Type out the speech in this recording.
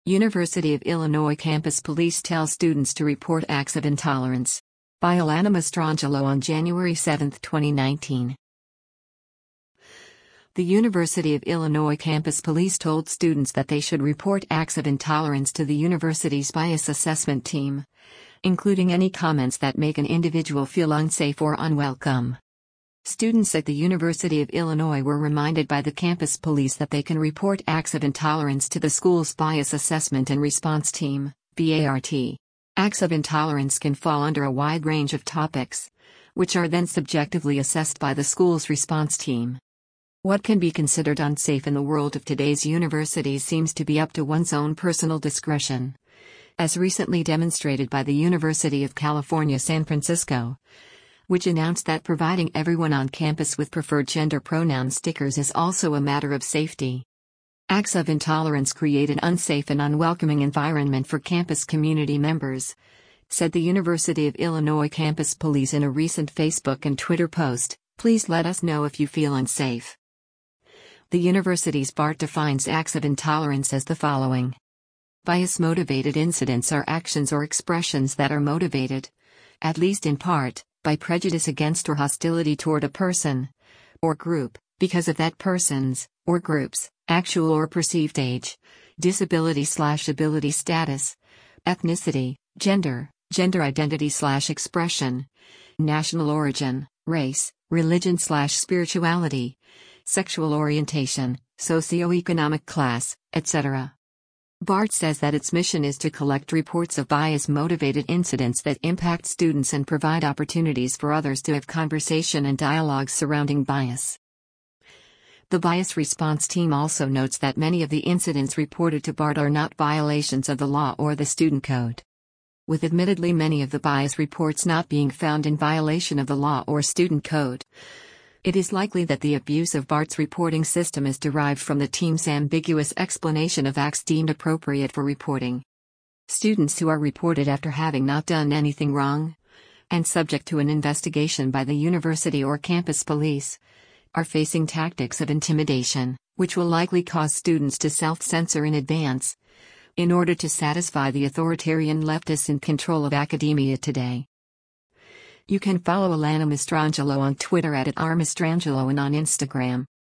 University of Illinois campus police tell students to report acts of intolerance. By Alana Mastrangelo on January 7, 2019. The University of Illinois campus police told students that they should report acts of intolerance to the university's bias assessment team, including any comments that make an individual feel unsafe or unwelcome. Students at the University of Illinois were reminded by the campus police that they can report acts of intolerance to the school's Bias Assessment and Response Team, BART. Acts of intolerance can fall under a wide range of topics, which are then subjectively assessed by the school's response team. What can be considered unsafe in the world of today's universities seems to be up to one's own personal discretion. As recently demonstrated by the University of California, San Francisco, which announced that providing everyone on campus with preferred gender pronoun stickers is also a matter of safety. Acts of intolerance create an unsafe and unwelcoming environment for campus community members, said the University of Illinois campus police in a recent Facebook and Twitter post. Please let us know if you feel unsafe. The university's BART defines acts of intolerance as the following. Bias-motivated incidents are actions or expressions that are motivated, at least in part, by prejudice against or hostility toward a person or group, because of that person's, or group's, actual or perceived age, disability/ability status, ethnicity, gender identity/expression, national origin, race, religion/spirituality, sexual orientation, socioeconomic class, etc. BART says that its mission is to collect reports of bias-motivated incidents that impact students and provide opportunities for others to have conversation and dialogue surrounding bias. The bias response team also notes that many of the incidents reported to BART are not violations of the law or the student code. With admittedly many of the bias reports not being found in violation of the law or student code, it is likely that the abuse of BART's reporting system is derived from the team's ambiguous explanation of acts deemed appropriate for reporting. Students who are reported after having not done anything wrong, and subject to an investigation by the university or campus police, are facing tactics of intimidation, which will likely cause students to self-censor in advance, in order to satisfy the authoritarian leftists in control of academia today. You can follow Alana Mastrangelo on Twitter @rmastrangelo and on Instagram